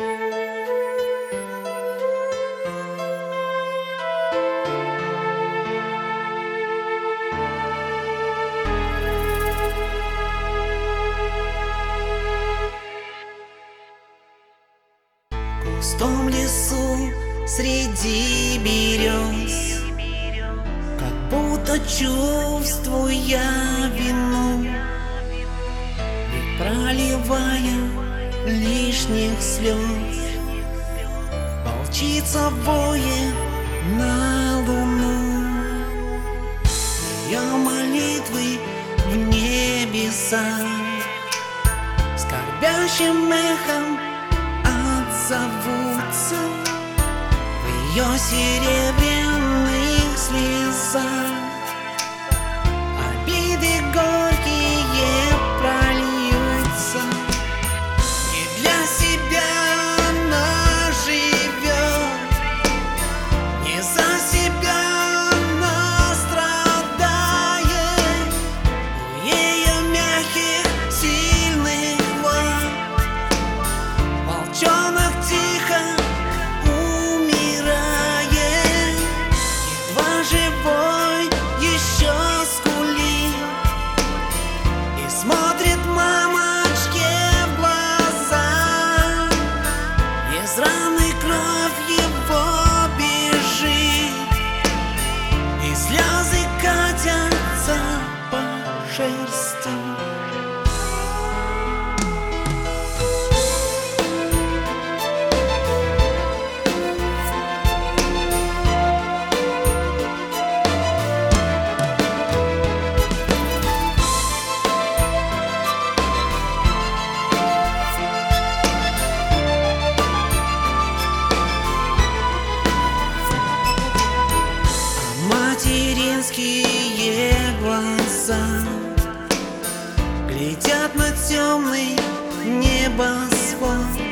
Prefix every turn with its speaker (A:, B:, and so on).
A: В густом лесу среди берез, как будто чувствуя вину, не проливая лишних слез, волчица воет на луну. Ее молитвы в небесах скорбящим эхом отзовутся в ее серебряных слезах. Обиды горькие прольются, не для себя она живет, не за себя она страдает. У ее мягких, сильных лап волчонок тихо умирает, едва живой еще скулит и смотрит мамочке в глаза. Из раны кровь его бежит, и слезы катятся по шерсти. Материнские глаза глядят на темный небосвод,